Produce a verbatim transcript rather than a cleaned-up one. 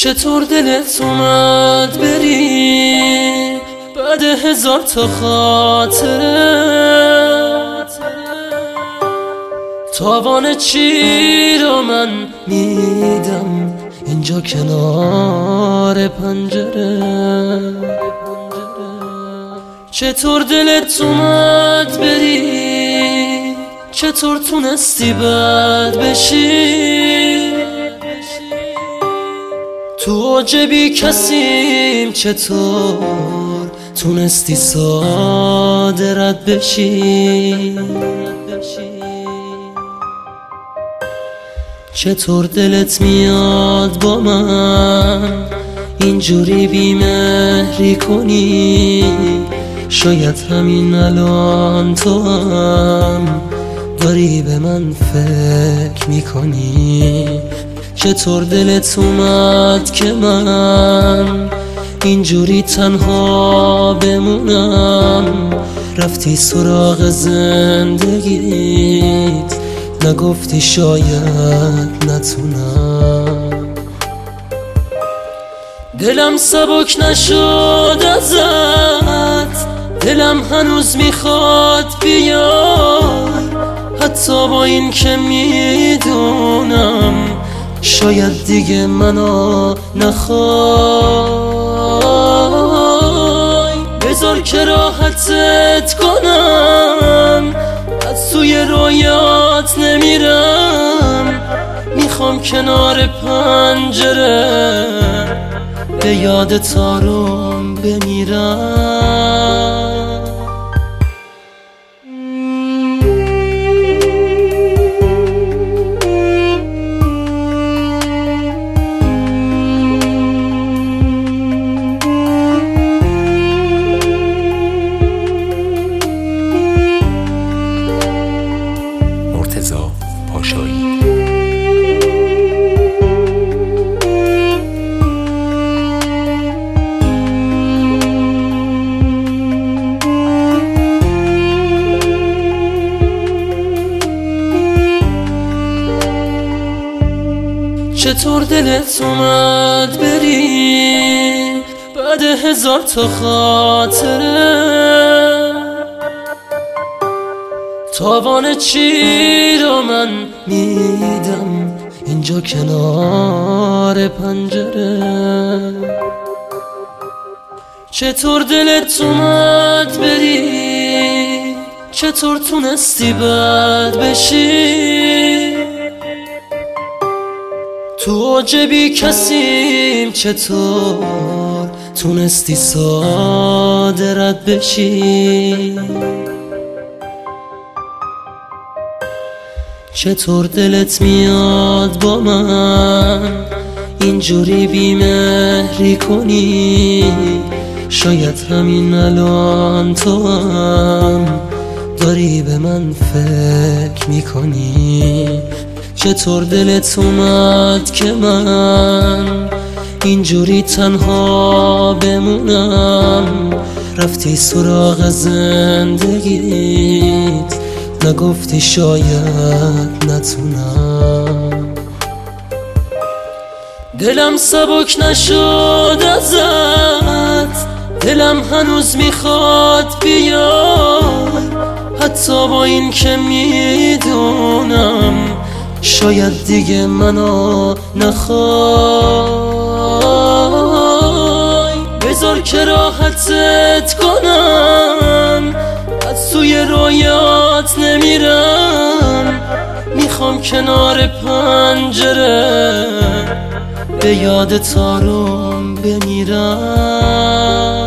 چطور دلت اومد بری بعد هزار تا خاطره؟ تاوان چی رو من میدم اینجا کنار پنجره؟ چطور دلت اومد بری، چطور تونستی بد بشی؟ تو اوج بی کسیم چطور تونستی ساده رد بشی؟ چطور دلت میاد با من اینجوری بیمهری کنی؟ شاید همین الان تو هم داری به من فکر میکنی. چطور دلت اومد که من اینجوری تنها بمونم؟ رفتی سراغ زندگیت نگفتی شاید نتونم. دلم سبک نشد ازت، دلم هنوز میخواد بیای، حتی با این که میدونم شاید دیگه منو نخوای. بذار که راحتت کنم، از توی رویات نمیرم، میخوام کنار پنجره به یاد تارم بمیرم. چطور دلت اومد بری بعد هزار تا خاطره؟ تاوان چی رو من میدم اینجا کنار پنجره؟ چطور دلت اومد بری، چطور تونستی بد بشی؟ تو اوج بی کسیم چطور تونستی ساده رد بشی؟ چطور دلت میاد با من اینجوری بیمهری کنی؟ شاید همین الان تو هم داری به من فکر میکنی. چطور دلت اومد که من اینجوری تنها بمونم؟ رفتی سراغ زندگیت نگفتی شاید نتونم. دلم سبک نشد ازت، دلم هنوز میخواد بیای، حتی با این که میدونم شاید دیگه منو نخوای. بذار که راحتت کنم، از توی رویات نمیرم، میخوام کنار پنجره به یاد تارم بمیرم.